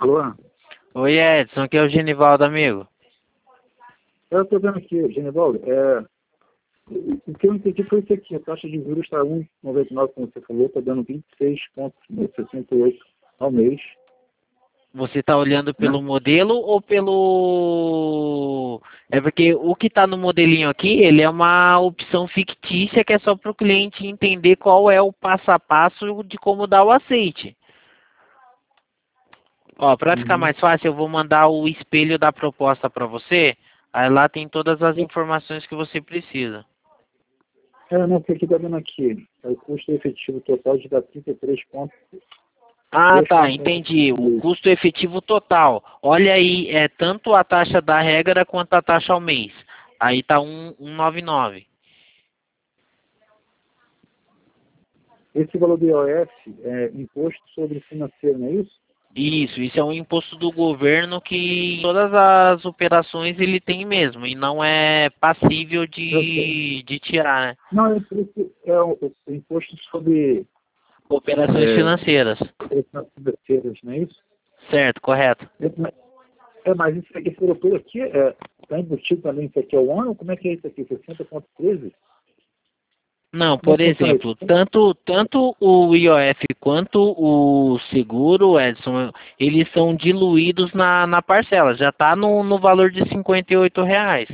Alô? Oi, Edson, aqui é o Genivaldo, amigo. Eu estou vendo aqui, Genivaldo, o que eu entendi foi isso aqui, a taxa de juros está 1,99, como você falou, está dando 26,68 ao mês, Você está olhando né? pelo modelo ou pelo... É porque o que está no modelinho aqui, ele é uma opção fictícia que é só para o cliente entender qual é o passo a passo de como dar o aceite. Ó, para ficar Uhum. mais fácil, eu vou mandar o espelho da proposta para você. Aí lá tem todas as informações que você precisa. Não, porque aqui está dando aqui, o custo efetivo total de dar 33,2 Ah, tá, entendi. O mês. custo efetivo total. Olha aí, é tanto a taxa da regra quanto a taxa ao mês. Aí tá 199. Esse valor do IOF é imposto sobre financeiro, não é isso? Isso é um imposto do governo que todas as operações ele tem mesmo e não é passível Eu sei. de tirar, né? Não, é o imposto sobre Operações é, financeiras. financeiras, não é isso? Certo, correto. Mas isso aqui, esse europeu aqui, está embutido também, isso aqui é o ano? Como é que é isso aqui? 60,13? Não, Como é por que funciona isso? exemplo, tanto o IOF quanto o seguro, Edson, eles são diluídos na parcela. Já está no valor de R$ 58.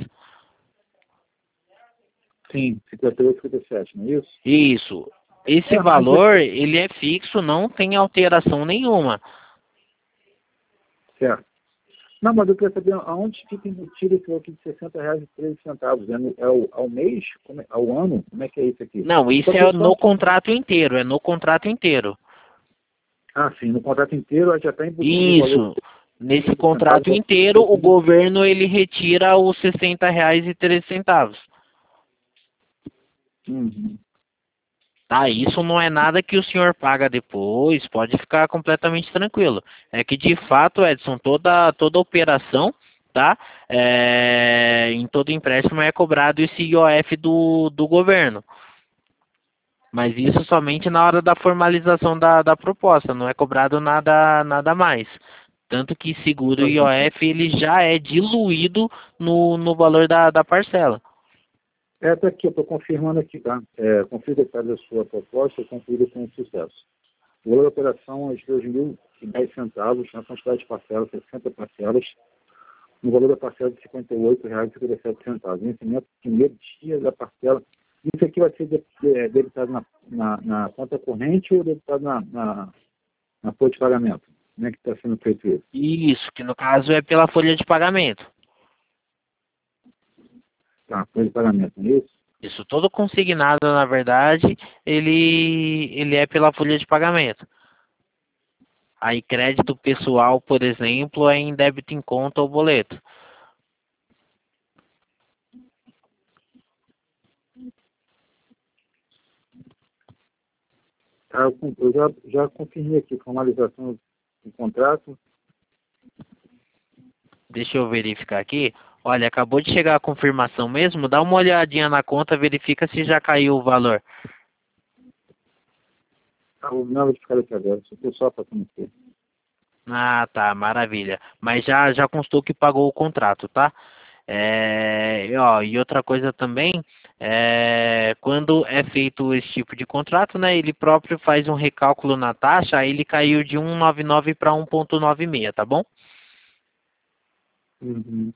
Sim, 58, 57, não é isso? Isso. Esse Mas valor, ele é fixo, não tem alteração nenhuma. certo. Não, mas eu queria saber aonde fica embutido esse valor aqui de R$ 60,13. Ao mês? Ao ano? Como é que é isso aqui? Não, isso Só que é eu só... no contrato inteiro, é no contrato inteiro. Ah, sim, no contrato inteiro já está embutido o valor Isso. Nesse de centavos. contrato inteiro, o governo ele retira os R$ 60,13. Uhum. Tá, isso não é nada que o senhor paga depois, pode ficar completamente tranquilo. É que de fato, Edson, toda operação, tá? Em todo empréstimo é cobrado esse IOF do governo. Mas isso somente na hora da formalização da proposta, não é cobrado nada mais. Tanto que seguro Pois é. IOF ele já é diluído no valor da parcela. Tá aqui, eu estou confirmando aqui, tá? Confio detalhes da sua proposta, concluída com sucesso. O valor da operação é de 2.010 centavos, na quantidade de parcelas, 60 parcelas, no valor da parcela de R$ 58,57. Vencimento primeiro dia da parcela. Isso aqui vai ser debitado na conta corrente ou debitado na folha de pagamento? Como é que está sendo feito isso? Isso, que no caso é pela folha de pagamento. Tá, folha de pagamento, não é isso? Isso, todo consignado, na verdade, ele é pela folha de pagamento. Aí crédito pessoal, por exemplo, é em débito em conta ou boleto. Tá, eu já confirmei aqui, formalização do contrato. Deixa eu verificar aqui. Olha, acabou de chegar a confirmação mesmo. Dá uma olhadinha na conta, verifica se já caiu o valor. Tá, não vou ficar aqui agora, só para conhecer. Ah, tá, maravilha. Mas já constou que pagou o contrato, tá? E outra coisa também, quando é feito esse tipo de contrato, né, ele próprio faz um recálculo na taxa, aí ele caiu de 1,99 para 1,96, tá bom? Uhum.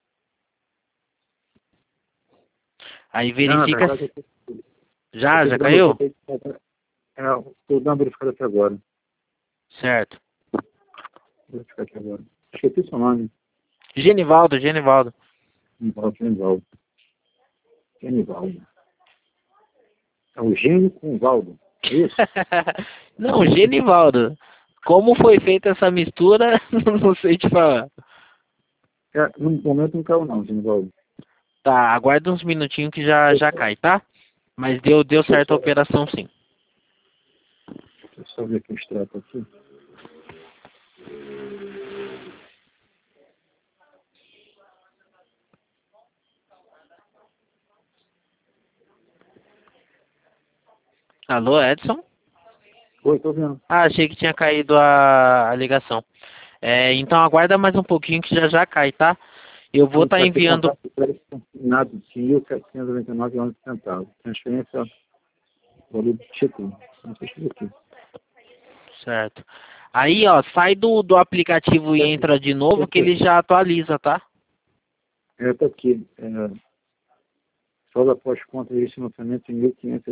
Aí Não, na verifica. verdade, eu Já estou dando, caiu? estou dando verificado aqui agora. Certo. Vou verificar aqui agora. Esqueci seu nome. Genivaldo. Genivaldo. Genivaldo. É o Gênio com o Valdo. É isso? Não, Genivaldo. Como foi feita essa mistura, não sei te falar. No momento não caiu não, Genivaldo. Tá, aguarda uns minutinhos que já cai, tá? Mas deu Deixa eu certo a só, operação sim. deixa eu só ver aqui o extrato aqui. Alô, Edson? Oi, estou vendo. Ah, achei que tinha caído a ligação. Então aguarda mais um pouquinho que já já cai, tá? Eu vou estar enviando... Nada de 1.799,11. Transferência, valor do título. Não sei se aqui. Certo. Aí, ó, sai do aplicativo e entra de novo que ele já atualiza, tá? Tá aqui. Saldo após conta de financiamento em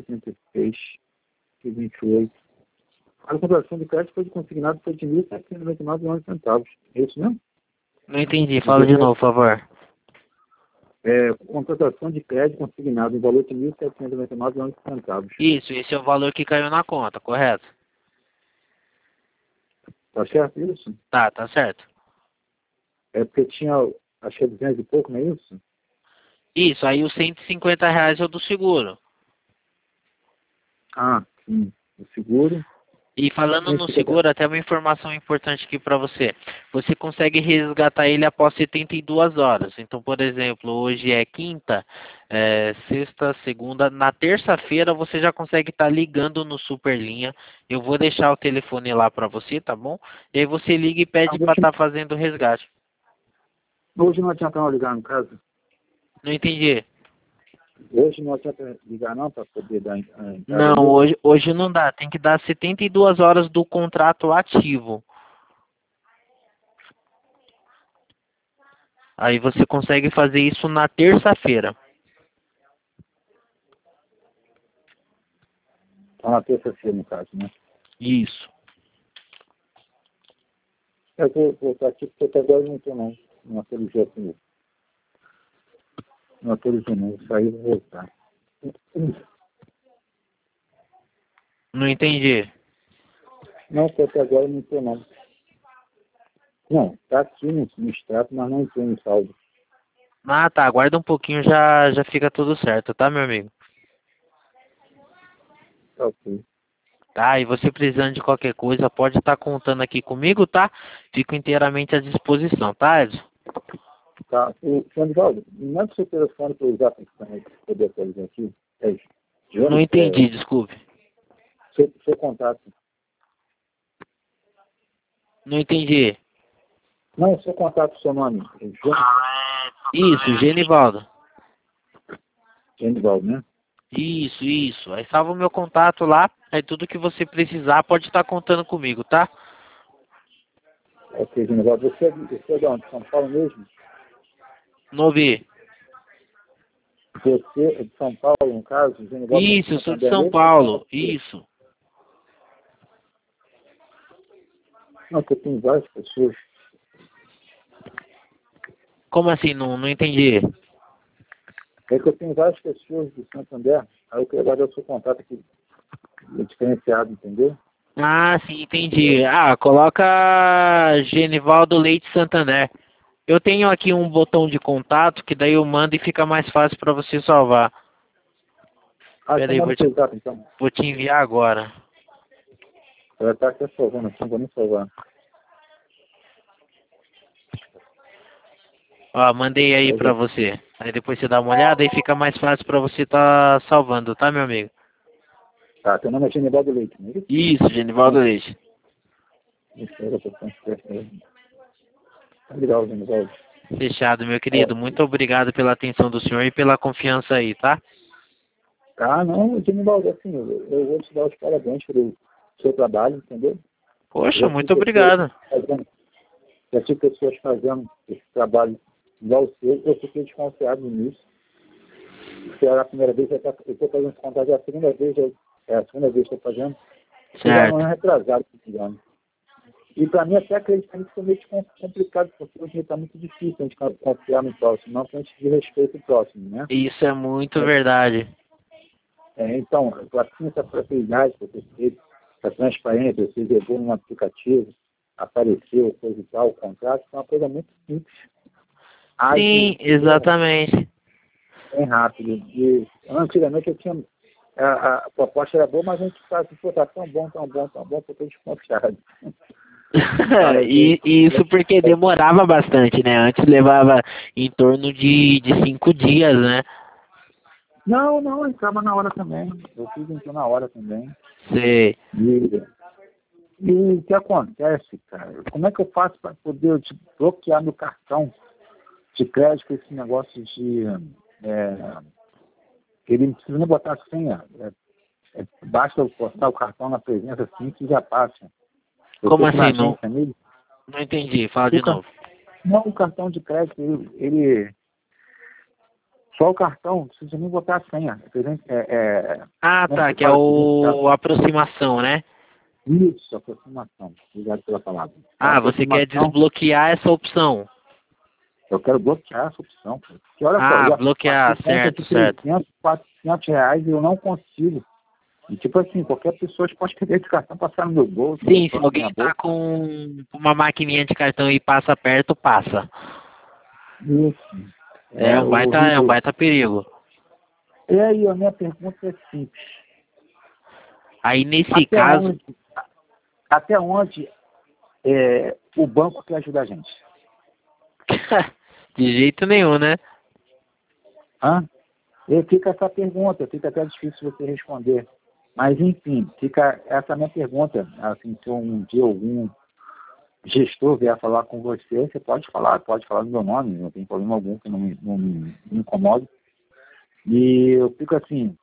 1.576,28. A contratação de crédito foi de consignado foi de 1.799,11. É isso mesmo? Não entendi. Fala de novo, por favor. Contratação de crédito consignado em valor de 1.799,11. Isso, esse é o valor que caiu na conta, correto? Tá certo isso? Tá certo. É porque tinha, acho que 200 e pouco, não é isso? Isso, aí os R$ 150 é o do seguro. Ah, sim. O seguro. E falando no seguro, até uma informação importante aqui para você. Você consegue resgatar ele após 72 horas. Então, por exemplo, hoje é quinta, sexta, segunda. Na terça-feira você já consegue estar ligando no Superlinha. Eu vou deixar o telefone lá para você, tá bom? E aí você liga e pede para estar fazendo o resgate. Hoje não adianta não ligar no caso? Não entendi. Hoje não adianta ligar não para poder dar entrada? Não, hoje não dá. Tem que dar 72 horas do contrato ativo. Aí você consegue fazer isso na terça-feira. Tá na terça-feira, no caso, né? Isso. Eu vou voltar aqui porque até agora não estou não. Não atualizou comigo. Não atualizou não. Saí e vou voltar. Não entendi. Não, porque até agora não estou não. Não, tá aqui no extrato, mas não entrou no saldo. Ah, tá. Aguarda um pouquinho, já fica tudo certo, tá, meu amigo? Tá ok. Tá, e você precisando de qualquer coisa, pode estar contando aqui comigo, tá? Fico inteiramente à disposição, tá, Edson? Tá. O Sandovaldo, me manda o seu telefone para eu usar para poder atualizar aqui. Não entendi, desculpe. Seu contato. Não entendi. Não, seu contato, seu nome. Isso, Genivaldo. Genivaldo, né? Isso. Aí salva o meu contato lá, aí tudo que você precisar pode estar contando comigo, tá? Ok, Genivaldo. Você é de onde? São Paulo mesmo? Não ouvi. Você é de São Paulo, no caso? Genivaldo, Isso, eu sou de São Paulo. Isso. Não, porque tem várias pessoas. Como assim? Não entendi. É que eu tenho várias pessoas do Santander, aí eu queria guardar o seu contato aqui, diferenciado, entendeu? Ah, sim, entendi. Ah, coloca Genivaldo Leite Santander. Eu tenho aqui um botão de contato que daí eu mando e fica mais fácil para você salvar. Então Peraí, manda o seu zap, então. vou te enviar agora. Ela está até salvando aqui, não vou nem salvar. Ó, mandei aí pra você. Aí depois você dá uma olhada e fica mais fácil pra você estar salvando, tá, meu amigo? Tá, teu nome é Genivaldo Leite, não é isso? Isso, Genivaldo Leite. Isso, era pra transferir. Tá legal, Genivaldo. Fechado, meu querido. Muito obrigado pela atenção do senhor e pela confiança aí, tá? Tá, não, Genivaldo, assim, eu vou te dar os parabéns pelo seu trabalho, entendeu? Poxa, muito obrigado. Já tive pessoas fazendo esse trabalho igual o seu, eu fiquei desconfiado nisso. Porque era a primeira vez, eu estou fazendo esse contato, é a segunda vez, é a segunda vez que estou fazendo. Já não é retrasado, se engano. E para mim, até acreditar nisso foi meio complicado, porque hoje está muito difícil a gente confiar no próximo, não que a gente de respeito ao próximo, né? Isso é muito verdade. Então, assim, essa facilidade que você teve, essa transparência, você levou num aplicativo, apareceu, coisa e tal, o contrato, foi uma coisa muito simples. Sim, exatamente. Bem rápido. E antigamente eu tinha. A proposta era boa, mas a gente fala assim, pô, tá tão bom, porque eu tô desconfiado. E isso porque demorava bastante, né? Antes levava em torno de 5 dias, né? Não, entrava na hora também. Eu fiz então na hora também. Sei. E o que acontece, cara? Como é que eu faço para poder bloquear meu cartão de crédito com esse negócio de... ele não precisa nem botar a senha. Basta eu postar o cartão na presença assim que já passa. Eu Como tô aqui na assim? Não, agência nele. não entendi. Fala de novo. Não, o cartão de crédito, só o cartão, não precisa nem botar a senha. Ah, Como tá, se que é fala? o aproximação, né? Isso, aproximação. Obrigado pela palavra. Então, Ah, você quer aproximação, desbloquear essa opção. eu quero bloquear essa opção. Cara. Porque olha só, eu Ah, já bloquear, passei conta certo, de certo. 300, 400 reais e eu não consigo. E tipo assim, qualquer pessoa pode pegar esse cartão, passar no meu bolso, Sim, se botar na minha alguém tá bolsa. com uma maquininha de cartão e passa perto, passa. Isso. É É um horrível. baita perigo. E aí, a minha pergunta é simples. Aí nesse Até caso, onde, até onde o banco quer ajudar a gente? de jeito nenhum, né? Hã? E fica essa pergunta, fica até difícil você responder. Mas, enfim, fica essa minha pergunta. Assim, se um dia algum gestor vier falar com você, você pode falar do meu nome, não tem problema algum que não me incomode. E eu fico assim,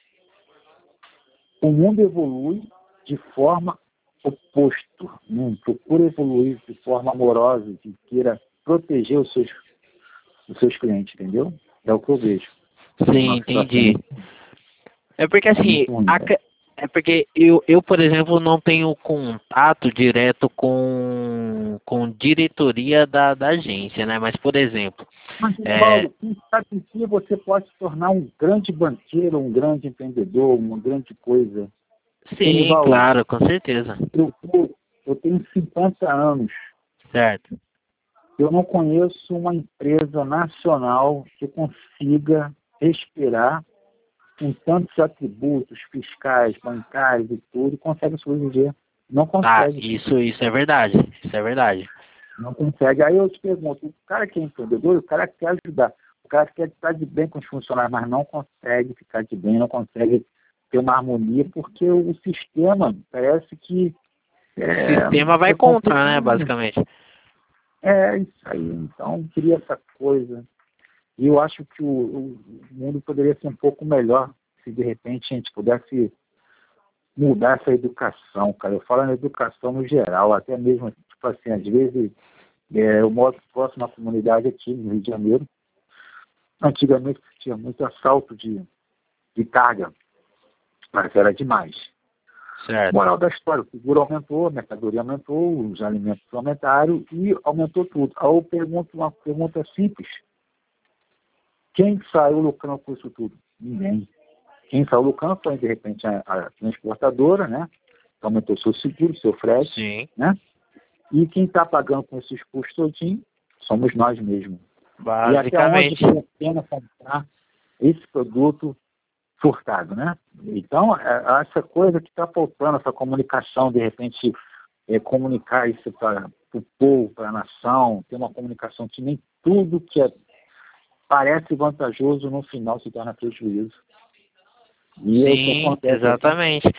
o mundo evolui de forma oposta, não procura evoluir de forma amorosa, que queira proteger os seus clientes, entendeu? É o que eu vejo. Sim, Uma situação entendi. É porque assim, muito ruim. é porque eu, por exemplo, não tenho contato direto com diretoria da agência, né? Mas, por exemplo, Mas, é, Paulo, quem sabe um dia você pode se tornar um grande banqueiro, um grande empreendedor, uma grande coisa. sim, Edivaldo, claro, com certeza. eu tenho 50 anos. Certo. Eu não conheço uma empresa nacional que consiga respirar com tantos atributos fiscais, bancários e tudo, e consegue sobreviver. Não Tá, consegue. isso é verdade. Isso é verdade. Não consegue. Aí eu te pergunto, o cara que é empreendedor, o cara que quer ajudar, o cara que quer estar de bem com os funcionários, mas não consegue ficar de bem, não consegue ter uma harmonia, porque o sistema parece que O sistema vai é contra, né, complicado. basicamente. É isso aí. Então, eu queria essa coisa. E eu acho que o mundo poderia ser um pouco melhor se, de repente, a gente pudesse mudar essa educação, cara. Eu falo na educação no geral, até mesmo, tipo assim, às vezes, eu moro próximo à comunidade aqui no Rio de Janeiro. Antigamente tinha muito assalto de carga, mas era demais. Certo. Moral da história, o seguro aumentou, a mercadoria aumentou, os alimentos aumentaram e aumentou tudo. Aí eu pergunto uma pergunta simples. Quem saiu lucrando com isso tudo? Ninguém. Quem saiu lucrando foi, de repente, a transportadora, né? Que aumentou seu seguro, seu frete, Sim, né? E quem está pagando com esses custos todinhos somos nós mesmos. E até onde basicamente. vale a pena comprar esse produto furtado, né? Então, essa coisa que está faltando, essa comunicação, de repente, comunicar isso para o povo, para a nação, ter uma comunicação que nem tudo que parece vantajoso, no final se torna prejuízo. E é o que Sim, acontece aqui. exatamente.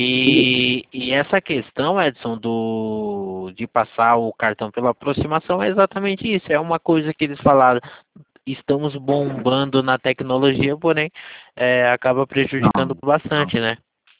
E essa questão, Edson, de passar o cartão pela aproximação é exatamente isso. É uma coisa que eles falaram, estamos bombando na tecnologia, porém acaba prejudicando Não, não. bastante, né?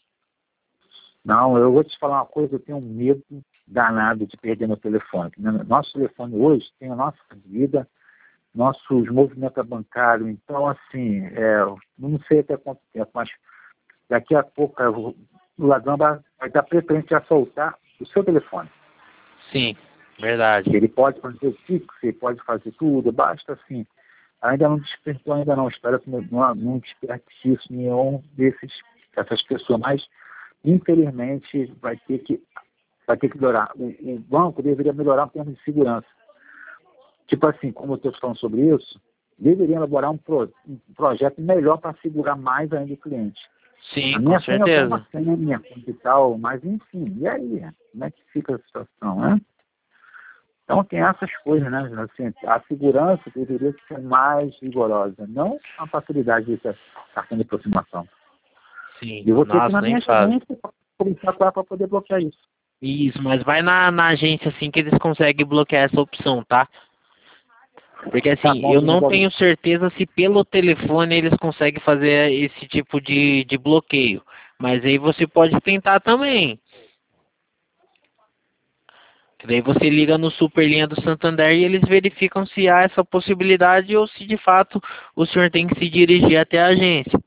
Não, eu vou te falar uma coisa, eu tenho um medo danado de perder meu telefone. Nosso telefone hoje tem a nossa vida, nossos movimentos bancários. Então, assim, não sei até quanto tempo, mas daqui a pouco o ladrão vai dar preferência a soltar o seu telefone. Sim, verdade. Ele pode fazer o Pix, ele pode fazer tudo, basta assim. Ainda não despertou, ainda não. Espero que não desperte isso nenhum dessas pessoas, mas infelizmente vai ter que melhorar. O banco deveria melhorar em termos de segurança. Tipo assim, como eu estou falando sobre isso, deveria elaborar um projeto melhor para segurar mais ainda o cliente. Sim, A com minha senha foi uma certeza. senha minha e tal, mas enfim, e aí? Como é que fica a situação, né? Então tem essas coisas, né? Assim, a segurança deveria ser mais rigorosa, não a facilidade dessa cartão de aproximação. Sim, E eu vou ter que ir nossa, na nem minha falo. agência para conversar com ela para poder bloquear isso. Isso, mas vai na agência assim que eles conseguem bloquear essa opção, tá? Porque Tá assim, bom, eu eu não vou... tenho certeza se pelo telefone eles conseguem fazer esse tipo de bloqueio. Mas aí você pode tentar também. Que daí você liga no Superlinha do Santander e eles verificam se há essa possibilidade ou se de fato o senhor tem que se dirigir até a agência.